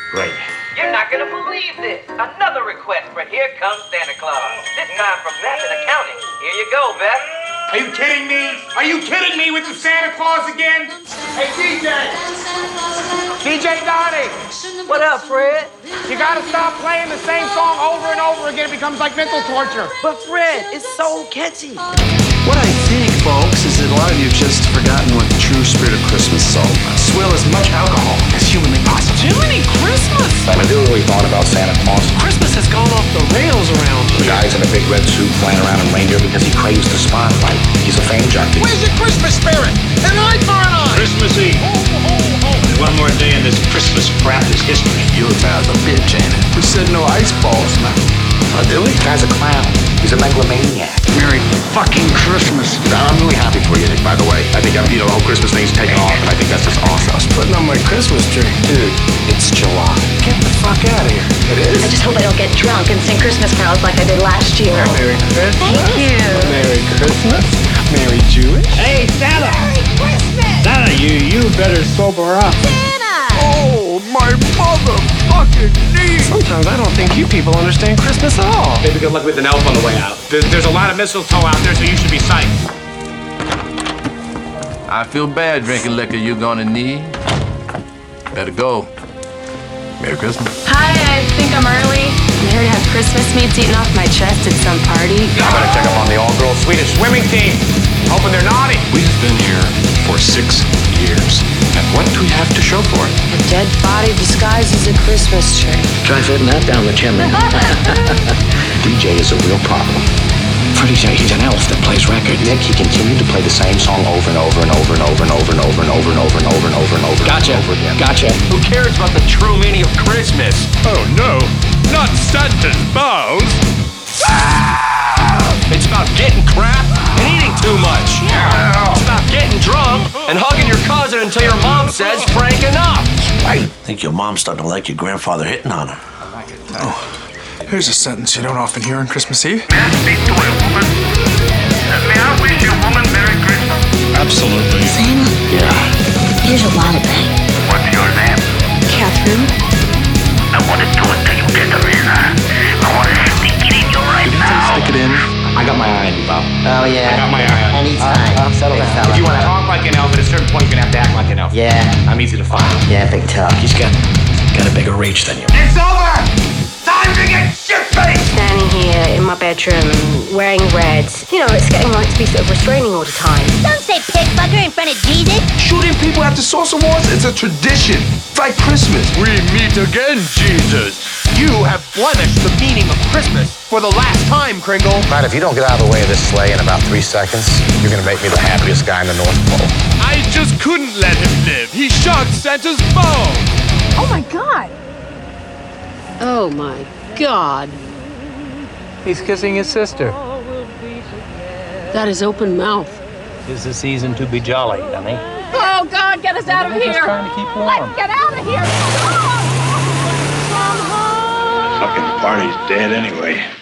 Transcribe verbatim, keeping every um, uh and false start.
Great. You're not gonna believe this. Another request for Here Comes Santa Claus. This time from Math and Accounting. Here you go, Beth. Are you kidding me? Are you kidding me with the Santa Claus again? Hey, D J! D J Donnie! What up, Fred? You gotta stop playing the same song over and over again. It becomes like mental torture. But Fred, it's so catchy. What I think, folks, is that a lot of you have just forgotten what the true spirit of Christmas is all about. Swill as much alcohol as humanly possible. Jiminy Christmas! I never really thought about Santa Claus. Christmas has gone off the rails around The here. guy's in a big red suit flying around in reindeer because he craves the spotlight. He's a fame junkie. Where's your Christmas spirit? An eye for an eye! Christmas Eve. One more day in this Christmas crap is history. You're about the bitch, ain't it? We said no ice balls now. Oh, do we? The guy's a clown. He's a megalomaniac. Merry fucking Christmas. I'm really happy for you, Nick, by the way. I think, you know, the whole Christmas thing's taking off, and I think that's just awesome. I was putting on my Christmas tree. Dude, it's July. Get the fuck out of here. It is? I just hope I don't get drunk and sing Christmas carols like I did last year. Merry Christmas. Thank you. Merry Christmas. Merry Jewish. Hey, Santa! Merry Christmas! Santa, you you better sober up. Santa! Oh, my motherfucking knee. Sometimes I don't think you people understand Christmas at all. Maybe good luck with an elf on the way out. There's, there's a lot of mistletoe out there, so you should be psyched. I feel bad drinking liquor you're gonna need. Better go. Merry Christmas. Hi, I think I'm early. I'm here to have Christmas meats eaten off my chest at some party. I better check up on the all-girl Swedish swimming team. Hoping they're naughty. We've been here for six years. And what do we have to show for it? A dead body disguised as a Christmas tree. Try fitting that down the chimney. D J is a real problem. For D J, he's an elf that plays records. Nick, he continued to play the same song over and over and over and over and over and over and over and over and over and over and over Gotcha. and over again. Gotcha. Who cares about the true meaning of Christmas? Oh no, not Santa's bows. It's about getting crap and eating too much. It's about getting drunk and hugging your cousin until your mom says, Frank, enough. I think your mom's starting to like your grandfather hitting on her. Here's a sentence you don't often hear on Christmas Eve. May I speak to a woman? Uh, may I wish you a woman Merry Christmas? Absolutely. Santa, Yeah. here's your wallet back. What's your name? Catherine. I want to do it till you get the reason. I want to stick it in you right now. Stick it in. I got my eye on you, Bob. Oh, yeah. I got my eye on you. Anytime. Uh, uh, settle Big down. fella. If you want to talk like an elf, at a certain point, you're gonna have to act like an elf. Yeah. I'm easy to find. Yeah, big tough. He's got, got a bigger reach than you. It's over! Time to get shit-faced! Standing here in my bedroom, wearing red. You know, it's getting like to be sort of restraining all the time. Don't say pig fucker in front of Jesus. Shooting people after Sauce Awards, it's a tradition. It's like Christmas. We meet again, Jesus. You have blemished the meaning of Christmas for the last time, Kringle. Matt, if you don't get out of the way of this sleigh in about three seconds, you're gonna make me the happiest guy in the North Pole. I just couldn't let him live. He shot Santa's bow. Oh my God. Oh my God. He's kissing his sister. That is open mouth. It's the season to be jolly, honey. Oh God, get us out of here. Just trying to keep warm. Let's get out of here. Fucking party's dead anyway.